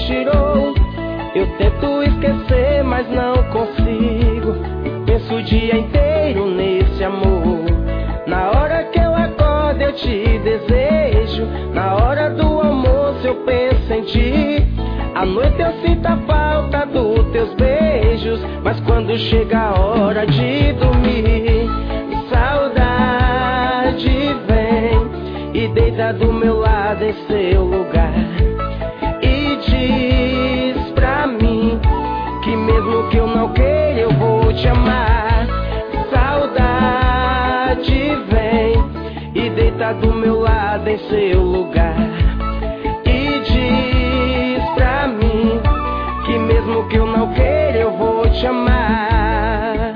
tirou. Eu tento esquecer, mas não consigo. Penso o dia inteiro nesse amor. Na hora que eu acordo eu te desejo. Na hora do almoço eu penso em ti. À noite eu sinto a falta dos teus beijos, mas quando chega a hora de dormir, saudade vem e deita do meu lado em seu lugar e diz pra mim que mesmo que eu não queira eu vou te amar. Saudade vem e deita do meu lado em seu lugar e diz pra mim que mesmo que eu não queira eu vou te amar.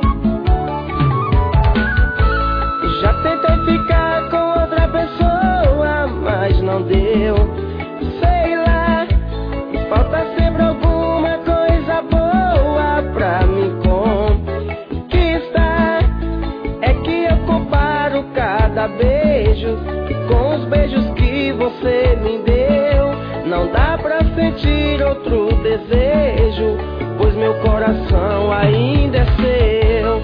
Já tentei ficar com outra pessoa, mas não deu. Sei lá, falta sempre alguma coisa boa pra me conquistar. É que eu comparo cada beijo com os beijos que você me deu. Não dá pra sentir outro desejo, pois meu coração ainda é seu.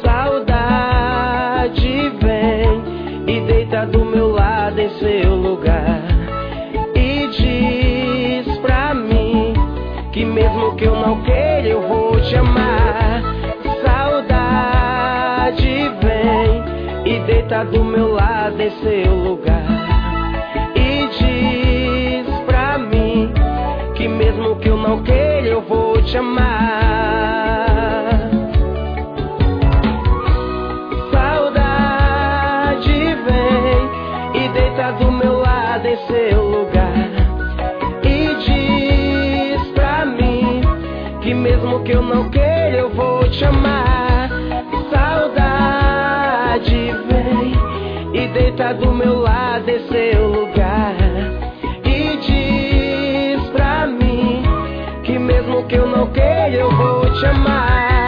Saudade vem e deita do meu lado em seu lugar e diz pra mim que mesmo que eu não queira eu vou te amar. Saudade vem e deita do meu lado em seu lugar e diz pra mim que mesmo que eu não queira eu vou te amar. Saudade vem e deita do meu lado em seu lugar e diz pra mim que mesmo que eu não queira eu vou te amar. Saudade vem e deita do meu lado em seu lugar e diz pra mim que mesmo que eu não queira eu vou te amar.